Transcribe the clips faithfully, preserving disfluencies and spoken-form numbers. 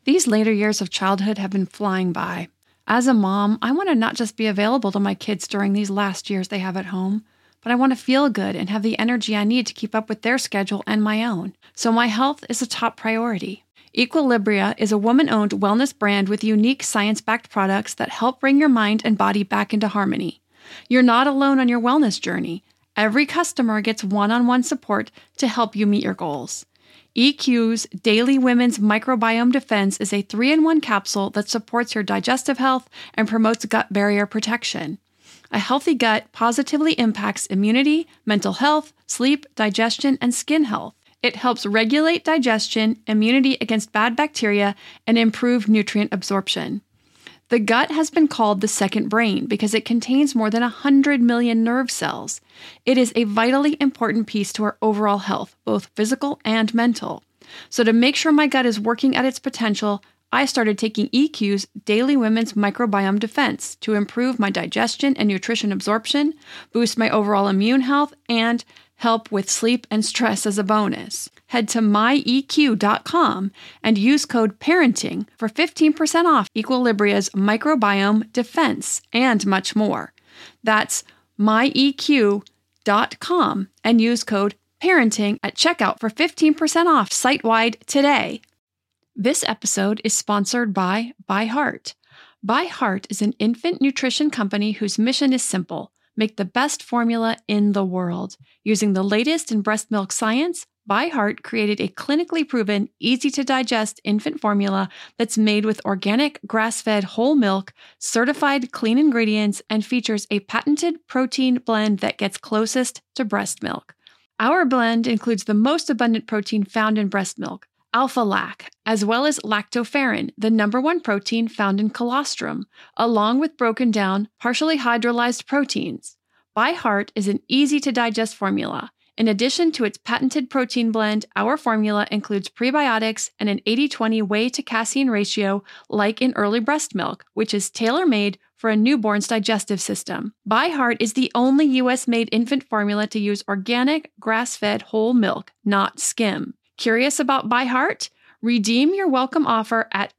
These later years of childhood have been flying by. As a mom, I want to not just be available to my kids during these last years they have at home, but I want to feel good and have the energy I need to keep up with their schedule and my own. So my health is a top priority. Equilibria is a woman-owned wellness brand with unique science-backed products that help bring your mind and body back into harmony. You're not alone on your wellness journey. Every customer gets one-on-one support to help you meet your goals. E Q's Daily Women's Microbiome Defense is a three in one capsule that supports your digestive health and promotes gut barrier protection. A healthy gut positively impacts immunity, mental health, sleep, digestion, and skin health. It helps regulate digestion, immunity against bad bacteria, and improve nutrient absorption. The gut has been called the second brain because it contains more than one hundred million nerve cells. It is a vitally important piece to our overall health, both physical and mental. So to make sure my gut is working at its potential, I started taking E Q's Daily Women's Microbiome Defense to improve my digestion and nutrition absorption, boost my overall immune health, and help with sleep and stress as a bonus. Head to my E Q dot com and use code PARENTING for fifteen percent off Equilibria's Microbiome Defense and much more. That's my E Q dot com and use code PARENTING at checkout for fifteen percent off site-wide today. This episode is sponsored by ByHeart. ByHeart is an infant nutrition company whose mission is simple: make the best formula in the world. Using the latest in breast milk science, ByHeart created a clinically proven, easy-to-digest infant formula that's made with organic, grass-fed whole milk, certified clean ingredients, and features a patented protein blend that gets closest to breast milk. Our blend includes the most abundant protein found in breast milk, alpha-lac, as well as lactoferrin, the number one protein found in colostrum, along with broken down, partially hydrolyzed proteins. ByHeart is an easy-to-digest formula. In addition to its patented protein blend, our formula includes prebiotics and an eighty twenty whey to casein ratio like in early breast milk, which is tailor-made for a newborn's digestive system. ByHeart is the only U S-made infant formula to use organic, grass-fed whole milk, not skim. Curious about ByHeart? Redeem your welcome offer at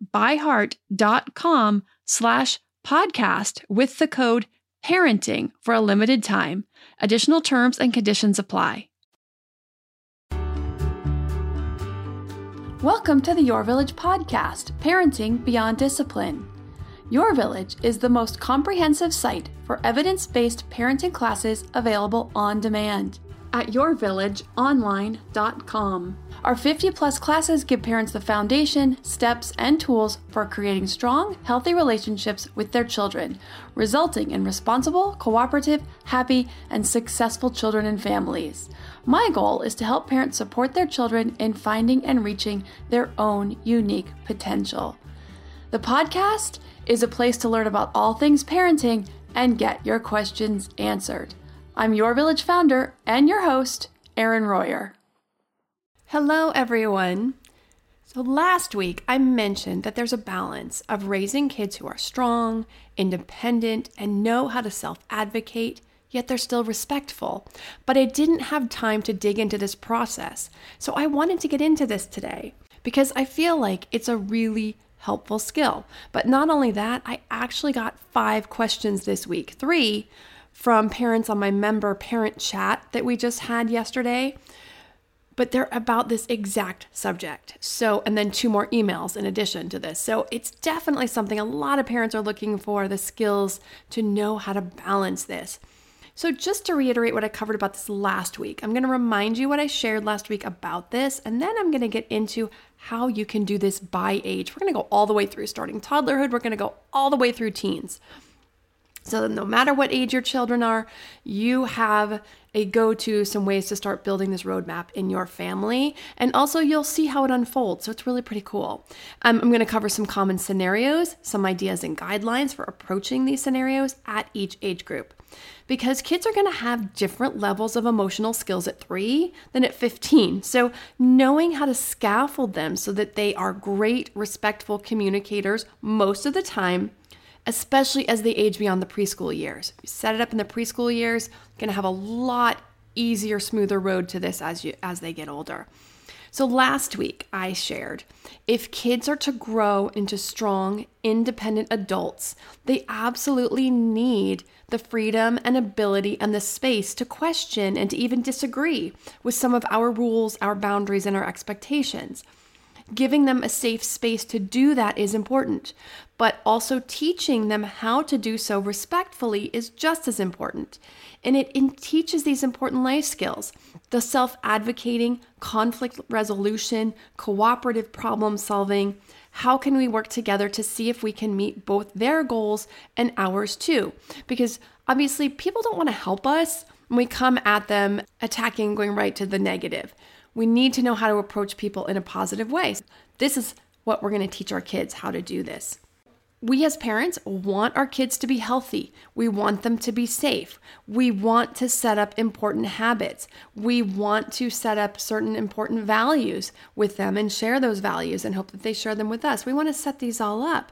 byheart.com slash podcast with the code PARENTING for a limited time. Additional terms and conditions apply. Welcome to the Your Village podcast, Parenting Beyond Discipline. Your Village is the most comprehensive site for evidence-based parenting classes available on demand at your village online dot com. Our fifty plus classes give parents the foundation, steps, and tools for creating strong, healthy relationships with their children, resulting in responsible, cooperative, happy, and successful children and families. My goal is to help parents support their children in finding and reaching their own unique potential. The podcast is a place to learn about all things parenting and get your questions answered. I'm Your Village founder and your host, Erin Royer. Hello, everyone. So last week, I mentioned that there's a balance of raising kids who are strong, independent, and know how to self-advocate, yet they're still respectful. But I didn't have time to dig into this process, so I wanted to get into this today because I feel like it's a really helpful skill. But not only that, I actually got five questions this week, three from parents on my member parent chat that we just had yesterday, but they're about this exact subject. So, and then two more emails in addition to this. So it's definitely something a lot of parents are looking for, the skills to know how to balance this. So just to reiterate what I covered about this last week, I'm going to remind you what I shared last week about this, and then I'm going to get into how you can do this by age. We're going to go all the way through starting toddlerhood. We're going to go all the way through teens. So no matter what age your children are, you have a go-to, some ways to start building this roadmap in your family. And also you'll see how it unfolds. So it's really pretty cool. Um, I'm going to cover some common scenarios, some ideas and guidelines for approaching these scenarios at each age group. Because kids are going to have different levels of emotional skills at three than at fifteen. So knowing how to scaffold them so that they are great, respectful communicators most of the time, especially as they age beyond the preschool years. You set it up in the preschool years, you're going to have a lot easier, smoother road to this as you as they get older. So last week I shared, if kids are to grow into strong, independent adults, they absolutely need the freedom and ability and the space to question and to even disagree with some of our rules, our boundaries, and our expectations. Giving them a safe space to do that is important, but also teaching them how to do so respectfully is just as important. And it, it teaches these important life skills: the self-advocating, conflict resolution, cooperative problem solving. How can we work together to see if we can meet both their goals and ours too? Because obviously people don't want to help us when we come at them attacking, going right to the negative. We need to know how to approach people in a positive way. This is what we're going to teach our kids, how to do this. We as parents want our kids to be healthy. We want them to be safe. We want to set up important habits. We want to set up certain important values with them and share those values and hope that they share them with us. We want to set these all up.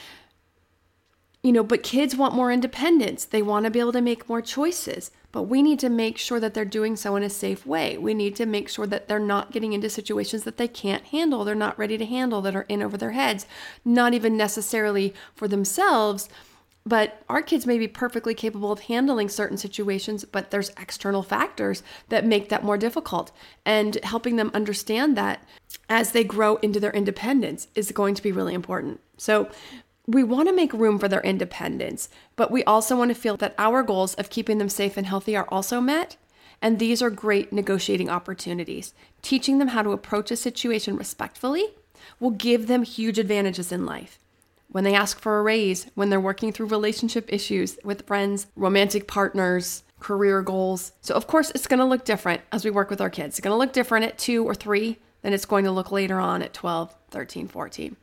You know, but kids want more independence. They want to be able to make more choices, but we need to make sure that they're doing so in a safe way. We need to make sure that they're not getting into situations that they can't handle, they're not ready to handle, that are in over their heads, not even necessarily for themselves, but our kids may be perfectly capable of handling certain situations, but there's external factors that make that more difficult. And helping them understand that as they grow into their independence is going to be really important. So we want to make room for their independence, but we also want to feel that our goals of keeping them safe and healthy are also met. And these are great negotiating opportunities. Teaching them how to approach a situation respectfully will give them huge advantages in life. When they ask for a raise, when they're working through relationship issues with friends, romantic partners, career goals. So of course, it's going to look different as we work with our kids. It's going to look different at two or three than it's going to look later on at twelve, thirteen, fourteen.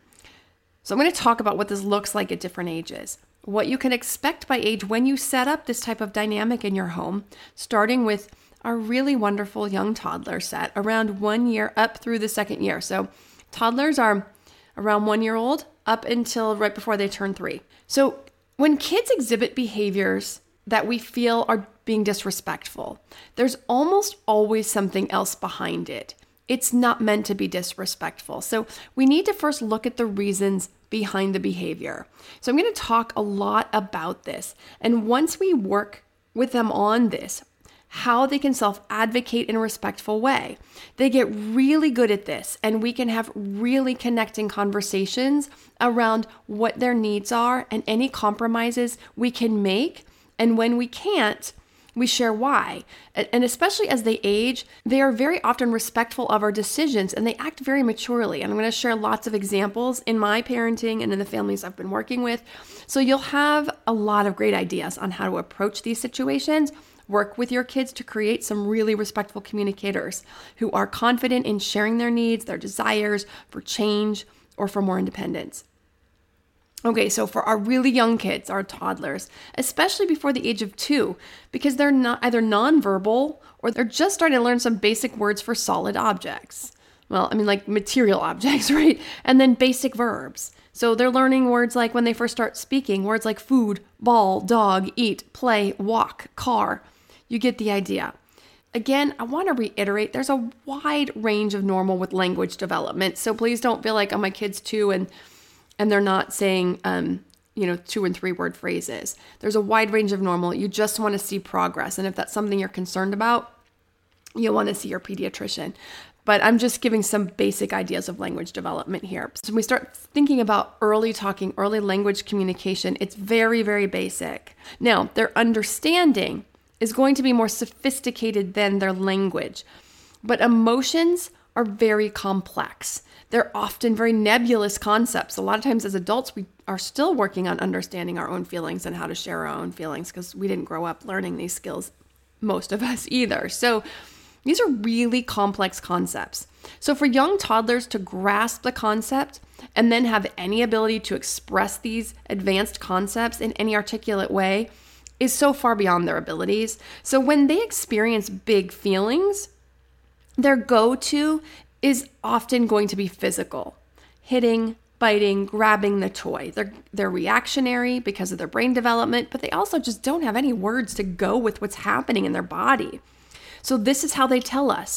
So I'm going to talk about what this looks like at different ages, what you can expect by age when you set up this type of dynamic in your home, starting with our really wonderful young toddler set around one year up through the second year. So toddlers are around one year old up until right before they turn three. So when kids exhibit behaviors that we feel are being disrespectful, there's almost always something else behind it. It's not meant to be disrespectful. So we need to first look at the reasons behind the behavior. So I'm going to talk a lot about this. And once we work with them on this, how they can self-advocate in a respectful way, they get really good at this. And we can have really connecting conversations around what their needs are and any compromises we can make. And when we can't, we share why. And especially as they age, they are very often respectful of our decisions and they act very maturely. And I'm going to share lots of examples in my parenting and in the families I've been working with. So you'll have a lot of great ideas on how to approach these situations. Work with your kids to create some really respectful communicators who are confident in sharing their needs, their desires for change or for more independence. Okay, so for our really young kids, our toddlers, especially before the age of two, because they're not either nonverbal or they're just starting to learn some basic words for solid objects. Well, I mean like material objects, right? And then basic verbs. So they're learning words like when they first start speaking, words like food, ball, dog, eat, play, walk, car. You get the idea. Again, I want to reiterate, there's a wide range of normal with language development. So please don't feel like, oh, my kid's two and and they're not saying, um, you know, two and three word phrases. There's a wide range of normal. You just want to see progress. And if that's something you're concerned about, you'll want to see your pediatrician. But I'm just giving some basic ideas of language development here. So when we start thinking about early talking, early language communication, it's very, very basic. Now, their understanding is going to be more sophisticated than their language, but emotions are very complex. They're often very nebulous concepts. A lot of times as adults, we are still working on understanding our own feelings and how to share our own feelings because we didn't grow up learning these skills, most of us either. So these are really complex concepts. So for young toddlers to grasp the concept and then have any ability to express these advanced concepts in any articulate way is so far beyond their abilities. So when they experience big feelings, their go-to is often going to be physical, hitting, biting, grabbing the toy. They're, they're reactionary because of their brain development, but they also just don't have any words to go with what's happening in their body. So this is how they tell us,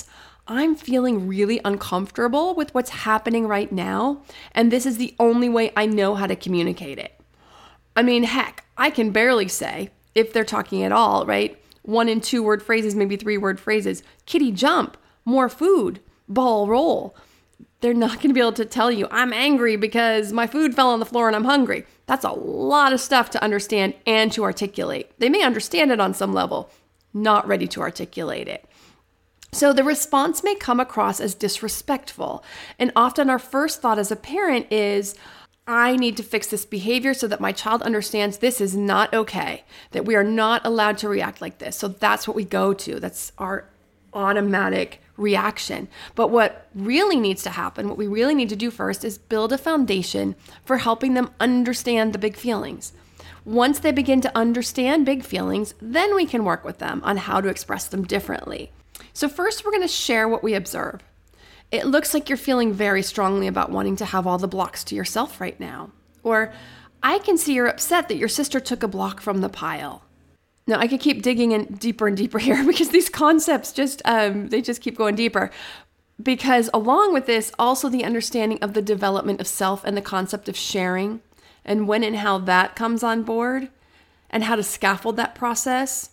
I'm feeling really uncomfortable with what's happening right now, and this is the only way I know how to communicate it. I mean, heck, I can barely say, if they're talking at all, right? One and two word phrases, maybe three word phrases. Kitty jump, more food, ball roll. They're not going to be able to tell you, I'm angry because my food fell on the floor and I'm hungry. That's a lot of stuff to understand and to articulate. They may understand it on some level, not ready to articulate it. So the response may come across as disrespectful. And often our first thought as a parent is, I need to fix this behavior so that my child understands this is not okay, that we are not allowed to react like this. So that's what we go to. That's our automatic reaction. But what really needs to happen, what we really need to do first is build a foundation for helping them understand the big feelings. Once they begin to understand big feelings, then we can work with them on how to express them differently. So first, we're going to share what we observe. It looks like you're feeling very strongly about wanting to have all the blocks to yourself right now. Or, I can see you're upset that your sister took a block from the pile. Now, I could keep digging in deeper and deeper here because these concepts just, um, they just keep going deeper. Because along with this, also the understanding of the development of self and the concept of sharing and when and how that comes on board and how to scaffold that process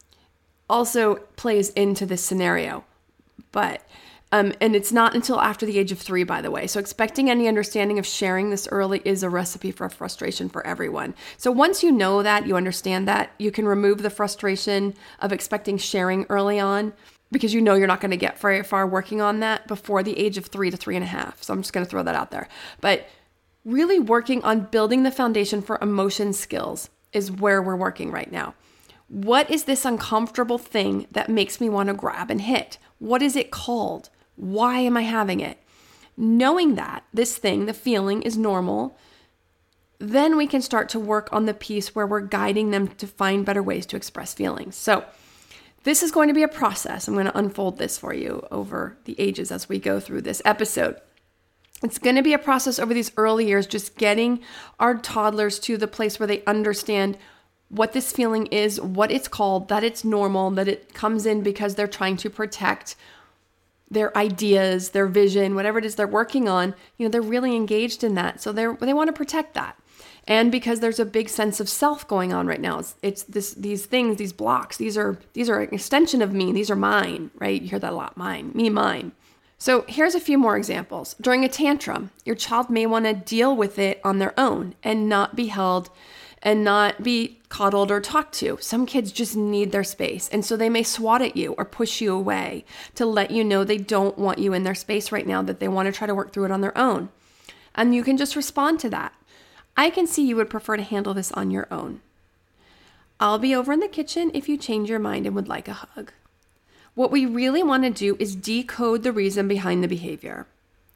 also plays into this scenario. But, um, and it's not until after the age of three, by the way. So expecting any understanding of sharing this early is a recipe for frustration for everyone. So once you know that, you understand that, you can remove the frustration of expecting sharing early on because you know you're not going to get very far working on that before the age of three to three and a half. So I'm just going to throw that out there. But really working on building the foundation for emotion skills is where we're working right now. What is this uncomfortable thing that makes me want to grab and hit? What is it called? Why am I having it? Knowing that this thing, the feeling, is normal, then we can start to work on the piece where we're guiding them to find better ways to express feelings. So this is going to be a process. I'm going to unfold this for you over the ages as we go through this episode. It's going to be a process over these early years, just getting our toddlers to the place where they understand what this feeling is, what it's called, that it's normal, that it comes in because they're trying to protect their ideas, their vision, whatever it is they're working on. You know, they're really engaged in that. So they they want to protect that. And because there's a big sense of self going on right now, it's, it's this these things, these blocks, these are these are an extension of me. These are mine, right? You hear that a lot, mine, me, mine. So here's a few more examples. During a tantrum, your child may want to deal with it on their own and not be held and not be coddled or talked to. Some kids just need their space. And so they may swat at you or push you away to let you know they don't want you in their space right now, that they want to try to work through it on their own. And you can just respond to that. I can see you would prefer to handle this on your own. I'll be over in the kitchen if you change your mind and would like a hug. What we really want to do is decode the reason behind the behavior.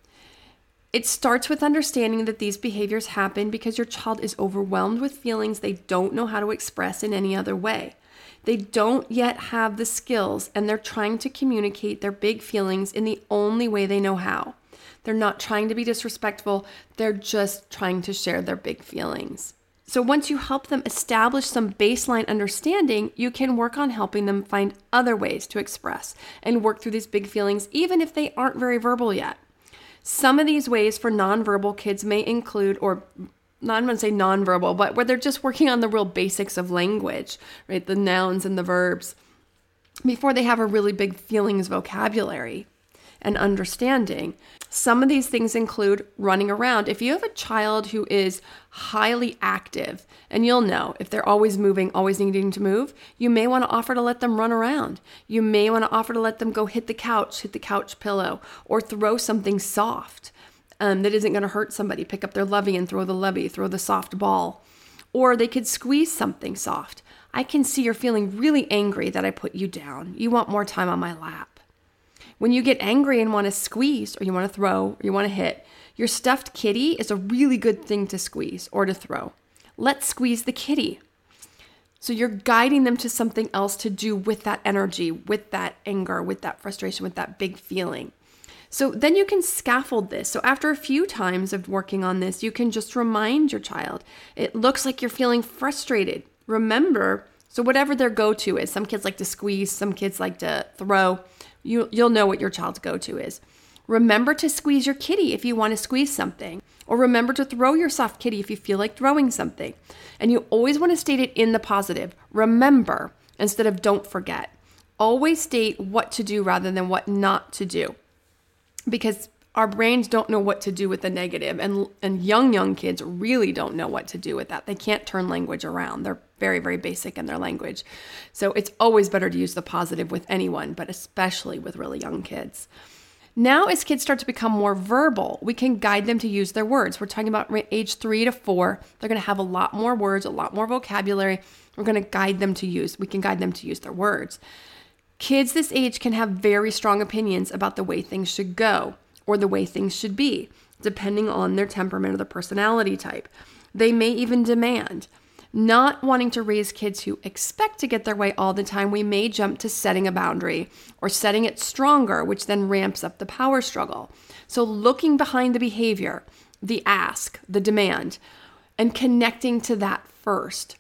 It starts with understanding that these behaviors happen because your child is overwhelmed with feelings they don't know how to express in any other way. They don't yet have the skills, and they're trying to communicate their big feelings in the only way they know how. They're not trying to be disrespectful. They're just trying to share their big feelings. So once you help them establish some baseline understanding, you can work on helping them find other ways to express and work through these big feelings, even if they aren't very verbal yet. Some of these ways for nonverbal kids may include, or not I'm going to say nonverbal, but where they're just working on the real basics of language, right? The nouns and the verbs, before they have a really big feelings vocabulary and understanding. Some of these things include running around. If you have a child who is highly active, and you'll know if they're always moving, always needing to move, you may want to offer to let them run around. You may want to offer to let them go hit the couch, hit the couch pillow, or throw something soft um, that isn't going to hurt somebody. Pick up their lovey and throw the lovey, throw the soft ball. Or they could squeeze something soft. I can see you're feeling really angry that I put you down. You want more time on my lap. When you get angry and want to squeeze, or you want to throw, or you want to hit, your stuffed kitty is a really good thing to squeeze or to throw. Let's squeeze the kitty. So you're guiding them to something else to do with that energy, with that anger, with that frustration, with that big feeling. So then you can scaffold this. So after a few times of working on this, you can just remind your child, it looks like you're feeling frustrated. Remember, so whatever their go-to is, some kids like to squeeze, some kids like to throw. You, you'll know what your child's go-to is. Remember to squeeze your kitty if you want to squeeze something. Or remember to throw your soft kitty if you feel like throwing something. And you always want to state it in the positive. Remember instead of don't forget. Always state what to do rather than what not to do. Because our brains don't know what to do with the negative, and and young, young kids really don't know what to do with that. They can't turn language around. They're very, very basic in their language. So it's always better to use the positive with anyone, but especially with really young kids. Now, as kids start to become more verbal, we can guide them to use their words. We're talking about age three to four. They're going to have a lot more words, a lot more vocabulary. We're going to guide them to use, we can guide them to use their words. Kids this age can have very strong opinions about the way things should go or the way things should be, depending on their temperament or the personality type. They may even demand. Not wanting to raise kids who expect to get their way all the time, we may jump to setting a boundary or setting it stronger, which then ramps up the power struggle. So looking behind the behavior, the ask, the demand, and connecting to that first.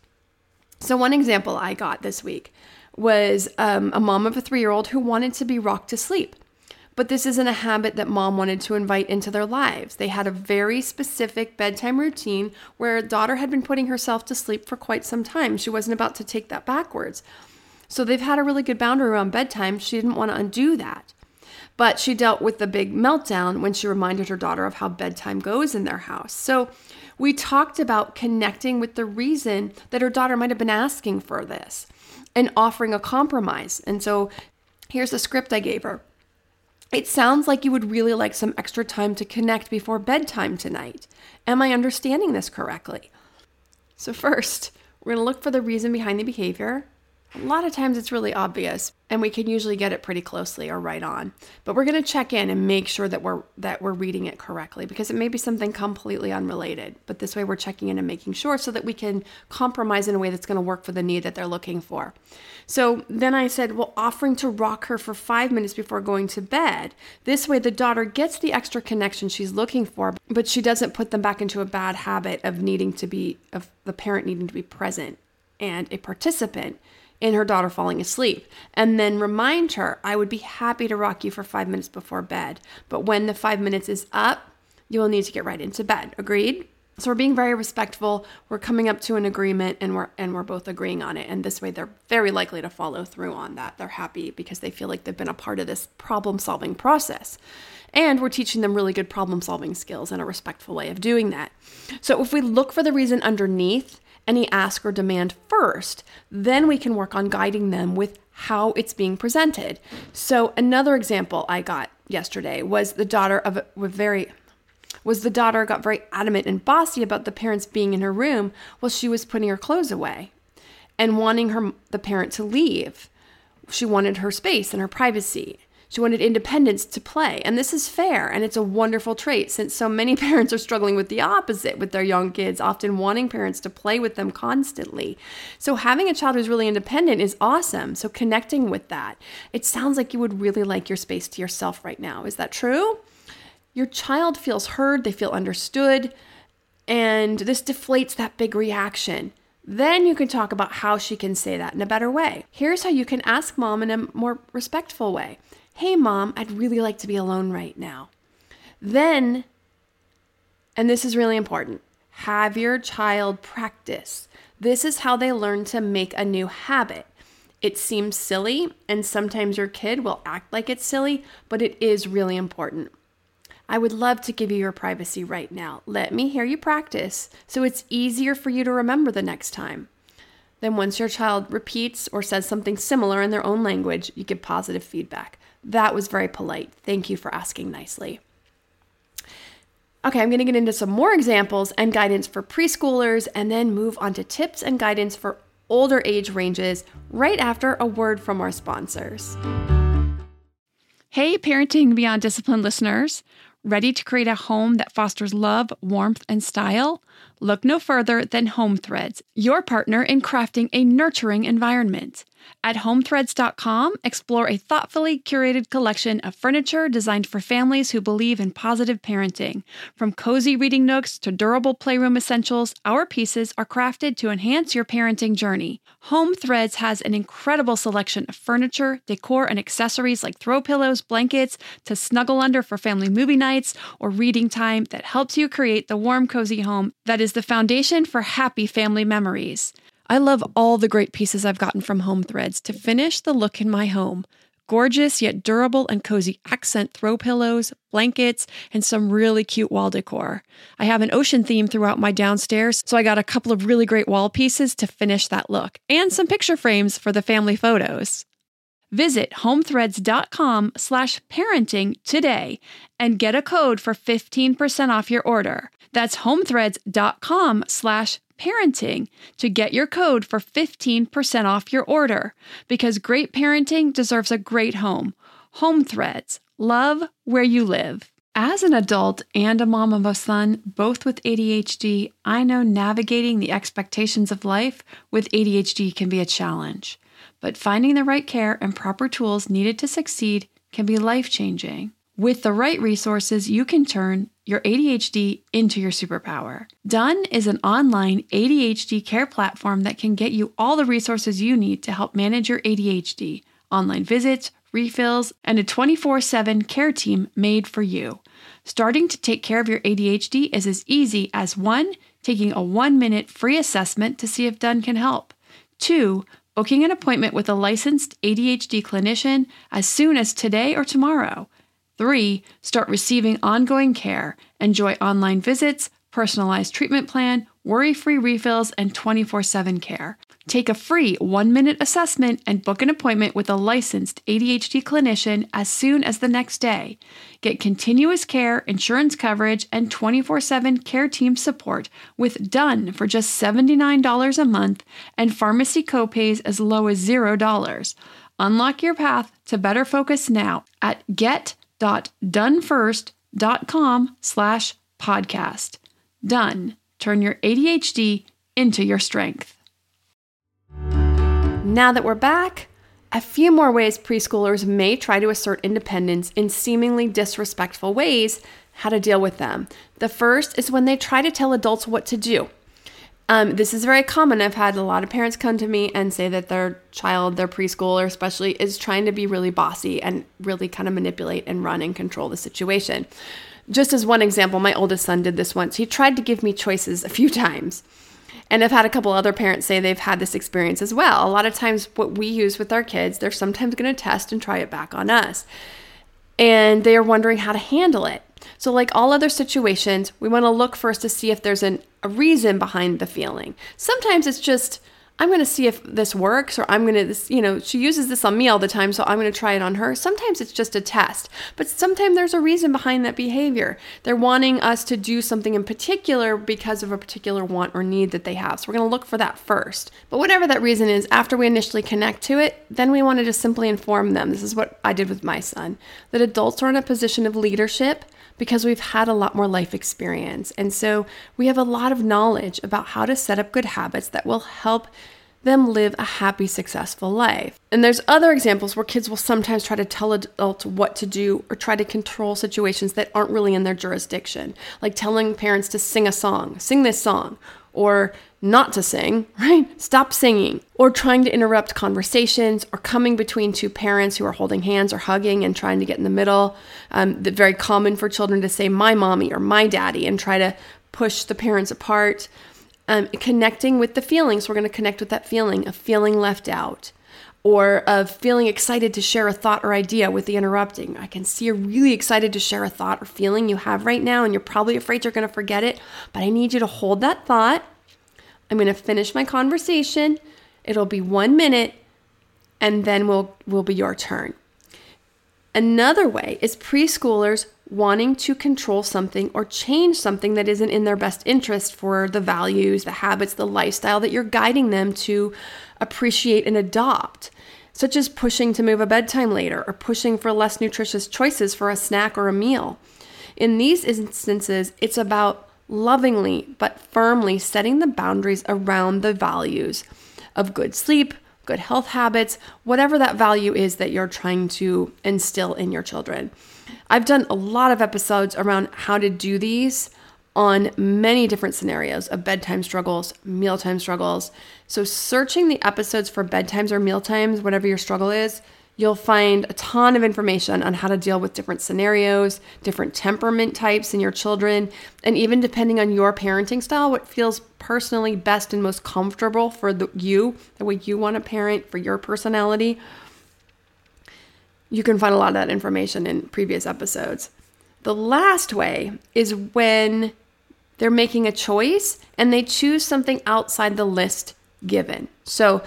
So one example I got this week was um, a mom of a three-year-old who wanted to be rocked to sleep. But this isn't a habit that mom wanted to invite into their lives. They had a very specific bedtime routine where daughter had been putting herself to sleep for quite some time. She wasn't about to take that backwards. So they've had a really good boundary around bedtime. She didn't want to undo that. But she dealt with the big meltdown when she reminded her daughter of how bedtime goes in their house. So we talked about connecting with the reason that her daughter might have been asking for this and offering a compromise. And so here's the script I gave her. It sounds like you would really like some extra time to connect before bedtime tonight. Am I understanding this correctly? So first, we're going to look for the reason behind the behavior. A lot of times it's really obvious, and we can usually get it pretty closely or right on. But we're going to check in and make sure that we're that we're reading it correctly, because it may be something completely unrelated. But this way we're checking in and making sure so that we can compromise in a way that's going to work for the need that they're looking for. So then I said, well, offering to rock her for five minutes before going to bed. This way the daughter gets the extra connection she's looking for, but she doesn't put them back into a bad habit of needing to be, of the parent needing to be present and a participant in her daughter falling asleep. And then remind her, I would be happy to rock you for five minutes before bed. But when the five minutes is up, you will need to get right into bed. Agreed? So we're being very respectful. We're coming up to an agreement, and we're and we're both agreeing on it. And this way they're very likely to follow through on that. They're happy because they feel like they've been a part of this problem-solving process. And we're teaching them really good problem-solving skills and a respectful way of doing that. So if we look for the reason underneath any ask or demand first, then we can work on guiding them with how it's being presented. So another example I got yesterday was the daughter of a, a very was the daughter got very adamant and bossy about the parents being in her room while she was putting her clothes away and wanting her the parent to leave. She wanted her space and her privacy. She wanted independence to play. And this is fair, and it's a wonderful trait, since so many parents are struggling with the opposite with their young kids, often wanting parents to play with them constantly. So having a child who's really independent is awesome. So connecting with that. It sounds like you would really like your space to yourself right now. Is that true? Your child feels heard, they feel understood, and this deflates that big reaction. Then you can talk about how she can say that in a better way. Here's how you can ask mom in a more respectful way. Hey, mom, I'd really like to be alone right now. Then, and this is really important, have your child practice. This is how they learn to make a new habit. It seems silly, and sometimes your kid will act like it's silly, but it is really important. I would love to give you your privacy right now. Let me hear you practice so it's easier for you to remember the next time. Then once your child repeats or says something similar in their own language, you give positive feedback. That was very polite. Thank you for asking nicely. Okay, I'm going to get into some more examples and guidance for preschoolers, and then move on to tips and guidance for older age ranges right after a word from our sponsors. Hey, Parenting Beyond Discipline listeners. Ready to create a home that fosters love, warmth, and style? Look no further than Home Threads, your partner in crafting a nurturing environment. At home threads dot com, explore a thoughtfully curated collection of furniture designed for families who believe in positive parenting. From cozy reading nooks to durable playroom essentials, our pieces are crafted to enhance your parenting journey. Home Threads has an incredible selection of furniture, decor, and accessories like throw pillows, blankets, to snuggle under for family movie nights or reading time that helps you create the warm, cozy home that is the foundation for happy family memories. I love all the great pieces I've gotten from Home Threads to finish the look in my home. Gorgeous yet durable and cozy accent throw pillows, blankets, and some really cute wall decor. I have an ocean theme throughout my downstairs, so I got a couple of really great wall pieces to finish that look, and some picture frames for the family photos. Visit home threads dot com slash parenting today and get a code for fifteen percent off your order. That's home threads dot com slash parenting to get your code for fifteen percent off your order, because great parenting deserves a great home. Home Threads. Love where you live. As an adult and a mom of a son, both with A D H D, I know navigating the expectations of life with A D H D can be a challenge. But finding the right care and proper tools needed to succeed can be life-changing. With the right resources, you can turn your A D H D into your superpower. Done is an online A D H D care platform that can get you all the resources you need to help manage your A D H D, online visits, refills, and a twenty-four seven care team made for you. Starting to take care of your A D H D is as easy as one, taking a one-minute free assessment to see if Done can help. Two, booking an appointment with a licensed A D H D clinician as soon as today or tomorrow. Three, start receiving ongoing care. Enjoy online visits, personalized treatment plan, worry-free refills, and twenty-four seven care. Take a free one-minute assessment and book an appointment with a licensed A D H D clinician as soon as the next day. Get continuous care, insurance coverage, and twenty-four seven care team support with Done for just seventy-nine dollars a month and pharmacy copays as low as zero dollars. Unlock your path to better focus now at get dot done first dot com slash podcast. Done. Turn your A D H D into your strength. Now that we're back, a few more ways preschoolers may try to assert independence in seemingly disrespectful ways, how to deal with them. The first is when they try to tell adults what to do. Um, this is very common. I've had a lot of parents come to me and say that their child, their preschooler especially, is trying to be really bossy and really kind of manipulate and run and control the situation. Just as one example, my oldest son did this once. He tried to give me choices a few times. And I've had a couple other parents say they've had this experience as well. A lot of times what we use with our kids, they're sometimes going to test and try it back on us. And they are wondering how to handle it. So like all other situations, we want to look first to see if there's an, a reason behind the feeling. Sometimes it's just, I'm going to see if this works, or I'm going to, this, you know, she uses this on me all the time, so I'm going to try it on her. Sometimes it's just a test, but sometimes there's a reason behind that behavior. They're wanting us to do something in particular because of a particular want or need that they have. So we're going to look for that first. But whatever that reason is, after we initially connect to it, then we want to just simply inform them. This is what I did with my son, that adults are in a position of leadership because we've had a lot more life experience. And so we have a lot of knowledge about how to set up good habits that will help them live a happy, successful life. And there's other examples where kids will sometimes try to tell adults what to do or try to control situations that aren't really in their jurisdiction, like telling parents to sing a song, sing this song, or not to sing, right? Stop singing, or trying to interrupt conversations, or coming between two parents who are holding hands or hugging and trying to get in the middle. Um, the, very common for children to say my mommy or my daddy and try to push the parents apart. Um, connecting with the feelings, we're going to connect with that feeling of feeling left out, or of feeling excited to share a thought or idea with the interrupting. I can see you're really excited to share a thought or feeling you have right now, and you're probably afraid you're going to forget it, but I need you to hold that thought. I'm going to finish my conversation. It'll be one minute, and then we'll will be your turn. Another way is preschoolers wanting to control something or change something that isn't in their best interest for the values, the habits, the lifestyle that you're guiding them to appreciate and adopt, such as pushing to move a bedtime later or pushing for less nutritious choices for a snack or a meal. In these instances, it's about lovingly but firmly setting the boundaries around the values of good sleep, good health habits, whatever that value is that you're trying to instill in your children. I've done a lot of episodes around how to do these on many different scenarios of bedtime struggles, mealtime struggles. So searching the episodes for bedtimes or mealtimes, whatever your struggle is, you'll find a ton of information on how to deal with different scenarios, different temperament types in your children, and even depending on your parenting style, what feels personally best and most comfortable for the, you, the way you want to parent, for your personality. You can find a lot of that information in previous episodes. The last way is when they're making a choice and they choose something outside the list given. So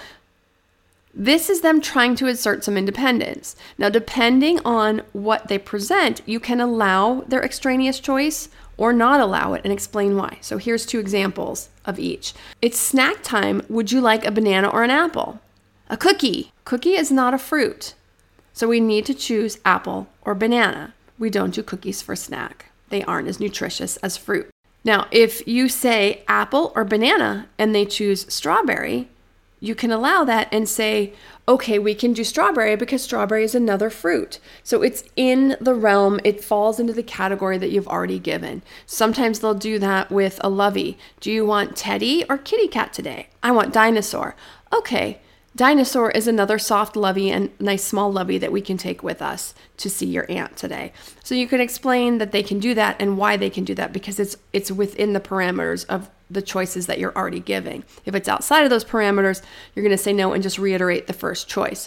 this is them trying to assert some independence. Now, depending on what they present, you can allow their extraneous choice or not allow it and explain why. So here's two examples of each. It's snack time. Would you like a banana or an apple? A cookie. Cookie is not a fruit. So we need to choose apple or banana. We don't do cookies for snack. They aren't as nutritious as fruit. Now, if you say apple or banana and they choose strawberry, you can allow that and say, okay, we can do strawberry because strawberry is another fruit. So it's in the realm, it falls into the category that you've already given. Sometimes they'll do that with a lovey. Do you want teddy or kitty cat today? I want dinosaur. Okay, dinosaur is another soft lovey and nice small lovey that we can take with us to see your aunt today. So you can explain that they can do that and why they can do that because it's it's within the parameters of the choices that you're already giving. If it's outside of those parameters, you're going to say no and just reiterate the first choice.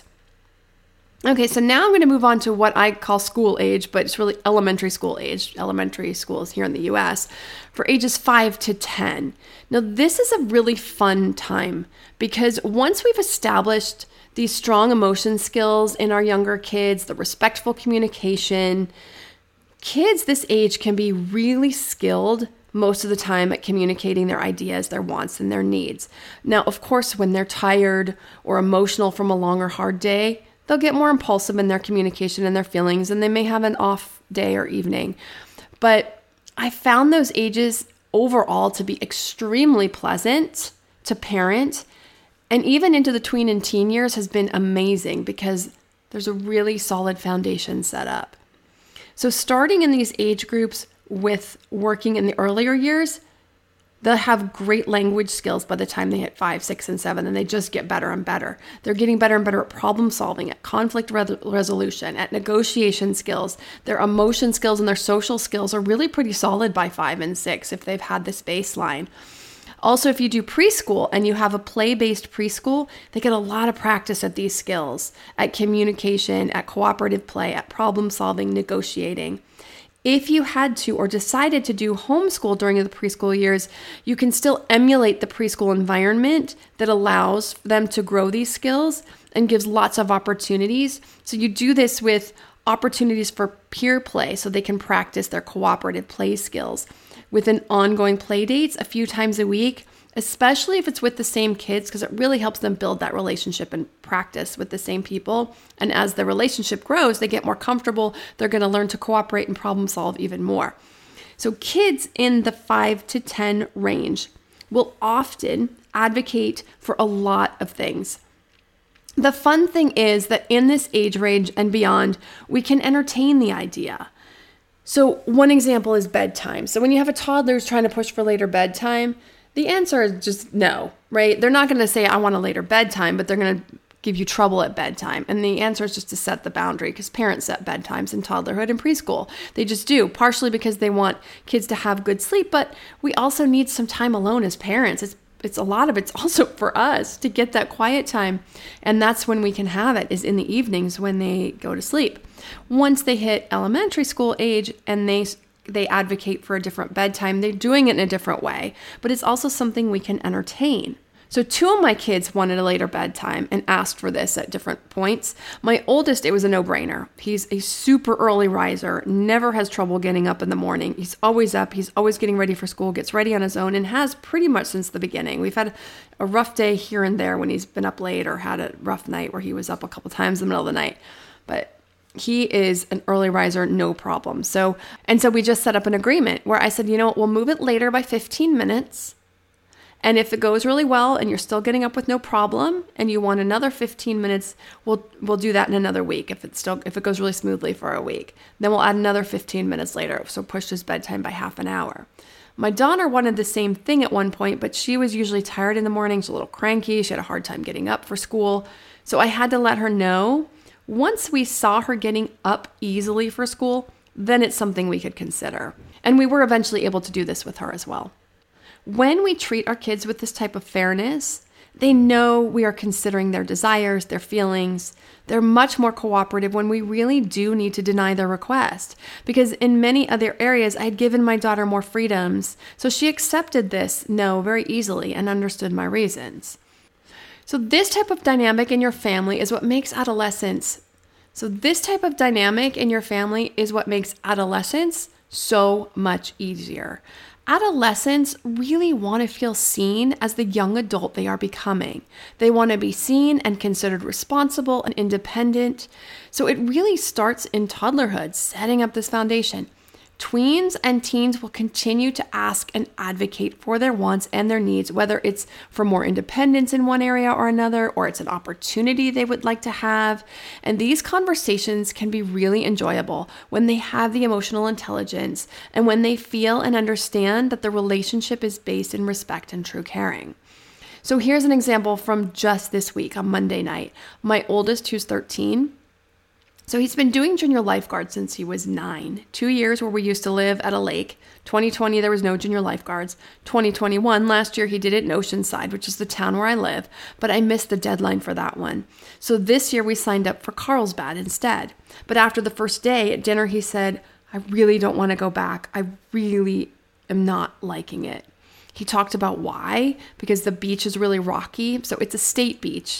Okay, so now I'm going to move on to what I call school age, but it's really elementary school age, elementary schools here in the U S, for ages five to ten. Now, this is a really fun time because once we've established these strong emotion skills in our younger kids, the respectful communication, kids this age can be really skilled most of the time at communicating their ideas, their wants, and their needs. Now, of course, when they're tired or emotional from a long or hard day, they'll get more impulsive in their communication and their feelings, and they may have an off day or evening. But I found those ages overall to be extremely pleasant to parent, and even into the tween and teen years has been amazing because there's a really solid foundation set up. So starting in these age groups with working in the earlier years, they'll have great language skills by the time they hit five, six, and seven, and they just get better and better. They're getting better and better at problem solving, at conflict re- resolution, at negotiation skills. Their emotion skills and their social skills are really pretty solid by five and six if they've had this baseline. Also, if you do preschool and you have a play-based preschool, they get a lot of practice at these skills, at communication, at cooperative play, at problem solving, negotiating. If you had to or decided to do homeschool during the preschool years, you can still emulate the preschool environment that allows them to grow these skills and gives lots of opportunities. So you do this with opportunities for peer play so they can practice their cooperative play skills with an ongoing play dates a few times a week, especially if it's with the same kids, because it really helps them build that relationship and practice with the same people. And as the relationship grows, they get more comfortable. They're going to learn to cooperate and problem solve even more. So kids in the five to ten range will often advocate for a lot of things. The fun thing is that in this age range and beyond, we can entertain the idea. So one example is bedtime. So when you have a toddler who's trying to push for later bedtime, the answer is just no, right? They're not going to say, I want a later bedtime, but they're going to give you trouble at bedtime. And the answer is just to set the boundary because parents set bedtimes in toddlerhood and preschool. They just do, partially because they want kids to have good sleep, but we also need some time alone as parents. It's It's a lot of it's also for us to get that quiet time. And that's when we can have it, is in the evenings when they go to sleep. Once they hit elementary school age and they they advocate for a different bedtime, they're doing it in a different way. But it's also something we can entertain. So two of my kids wanted a later bedtime and asked for this at different points. My oldest, it was a no-brainer. He's a super early riser, never has trouble getting up in the morning. He's always up. He's always getting ready for school, gets ready on his own, and has pretty much since the beginning. We've had a rough day here and there when he's been up late or had a rough night where he was up a couple times in the middle of the night. But he is an early riser, no problem. So, and so we just set up an agreement where I said, you know what, we'll move it later by fifteen minutes. And if it goes really well and you're still getting up with no problem and you want another fifteen minutes, we'll we'll do that in another week. If it's still if it goes really smoothly for a week, then we'll add another fifteen minutes later. So push his bedtime by half an hour. My daughter wanted the same thing at one point, but she was usually tired in the morning. She's a little cranky. She had a hard time getting up for school. So I had to let her know once we saw her getting up easily for school, then it's something we could consider. And we were eventually able to do this with her as well. When we treat our kids with this type of fairness, they know we are considering their desires, their feelings. They're much more cooperative when we really do need to deny their request. Because in many other areas, I had given my daughter more freedoms, so she accepted this no very easily and understood my reasons. So this type of dynamic in your family is what makes adolescence. So this type of dynamic in your family is what makes adolescence so much easier. Adolescents really want to feel seen as the young adult they are becoming. They want to be seen and considered responsible and independent. So it really starts in toddlerhood, setting up this foundation. Tweens and teens will continue to ask and advocate for their wants and their needs, whether it's for more independence in one area or another, or it's an opportunity they would like to have. And these conversations can be really enjoyable when they have the emotional intelligence and when they feel and understand that the relationship is based in respect and true caring. So here's an example from just this week on Monday night. My oldest, who's thirteen, so he's been doing junior lifeguard since he was nine. Two years where we used to live at a lake. twenty twenty, there was no junior lifeguards. twenty twenty-one, last year he did it in Oceanside, which is the town where I live, but I missed the deadline for that one. So this year we signed up for Carlsbad instead. But after the first day at dinner, he said, I really don't want to go back. I really am not liking it. He talked about why, because the beach is really rocky. So it's a state beach.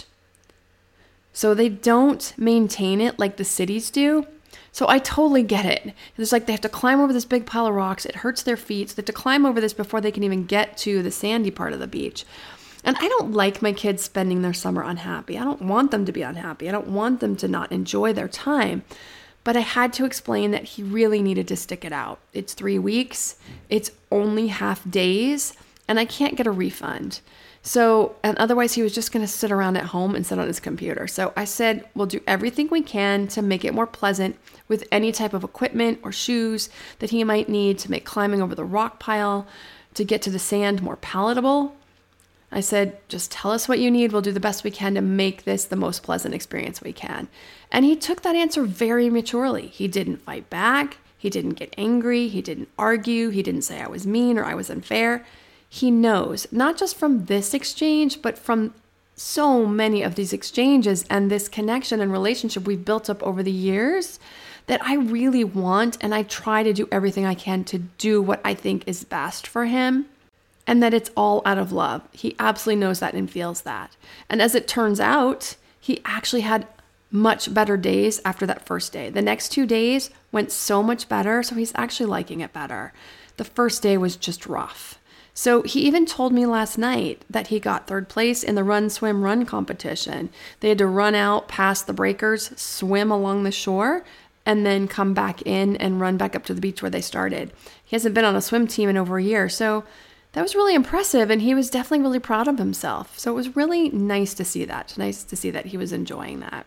So they don't maintain it like the cities do. So I totally get it. It's like they have to climb over this big pile of rocks. It hurts their feet. So they have to climb over this before they can even get to the sandy part of the beach. And I don't like my kids spending their summer unhappy. I don't want them to be unhappy. I don't want them to not enjoy their time. But I had to explain that he really needed to stick it out. It's three weeks. It's only half days. And I can't get a refund. So, and otherwise he was just going to sit around at home and sit on his computer. So I said, we'll do everything we can to make it more pleasant with any type of equipment or shoes that he might need to make climbing over the rock pile to get to the sand more palatable. I said, just tell us what you need. We'll do the best we can to make this the most pleasant experience we can. And he took that answer very maturely. He didn't fight back. He didn't get angry. He didn't argue. He didn't say I was mean or I was unfair. He knows, not just from this exchange, but from so many of these exchanges and this connection and relationship we've built up over the years, that I really want, and I try to do everything I can to do what I think is best for him, and that it's all out of love. He absolutely knows that and feels that. And as it turns out, he actually had much better days after that first day. The next two days went so much better, so he's actually liking it better. The first day was just rough. So he even told me last night that he got third place in the run, swim, run competition. They had to run out past the breakers, swim along the shore, and then come back in and run back up to the beach where they started. He hasn't been on a swim team in over a year. So that was really impressive, and he was definitely really proud of himself. So it was really nice to see that. Nice to see that he was enjoying that.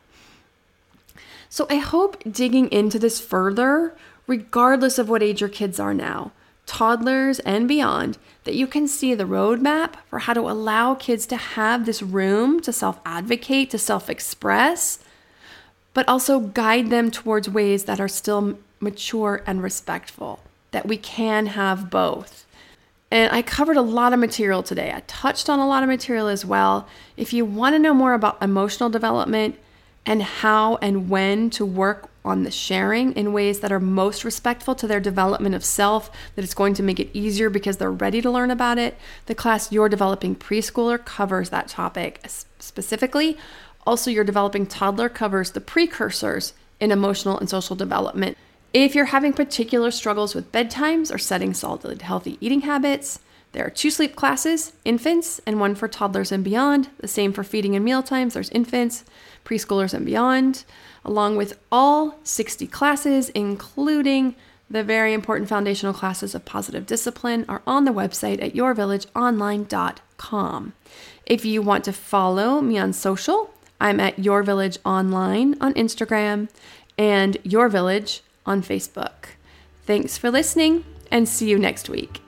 So I hope digging into this further, regardless of what age your kids are now, toddlers and beyond, that you can see the roadmap for how to allow kids to have this room to self-advocate, to self-express, but also guide them towards ways that are still mature and respectful, that we can have both. And I covered a lot of material today. I touched on a lot of material as well. If you want to know more about emotional development and how and when to work on the sharing in ways that are most respectful to their development of self, that it's going to make it easier because they're ready to learn about it, the class Your Developing Preschooler covers that topic specifically. Also, Your Developing Toddler covers the precursors in emotional and social development. If you're having particular struggles with bedtimes or setting solid, healthy eating habits, there are two sleep classes, infants, and one for toddlers and beyond. The same for feeding and meal times. There's infants, preschoolers, and beyond, along with all sixty classes, including the very important foundational classes of positive discipline, are on the website at your village online dot com. If you want to follow me on social, I'm at Your Village Online on Instagram and Your Village on Facebook. Thanks for listening, and see you next week.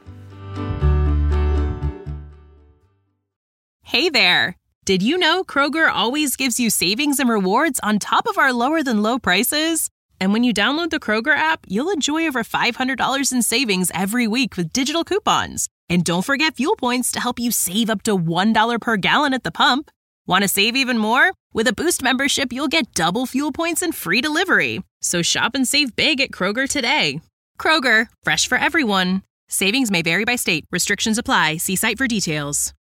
Hey there! Did you know Kroger always gives you savings and rewards on top of our lower-than-low prices? And when you download the Kroger app, you'll enjoy over five hundred dollars in savings every week with digital coupons. And don't forget fuel points to help you save up to one dollar per gallon at the pump. Want to save even more? With a Boost membership, you'll get double fuel points and free delivery. So shop and save big at Kroger today. Kroger, fresh for everyone. Savings may vary by state. Restrictions apply. See site for details.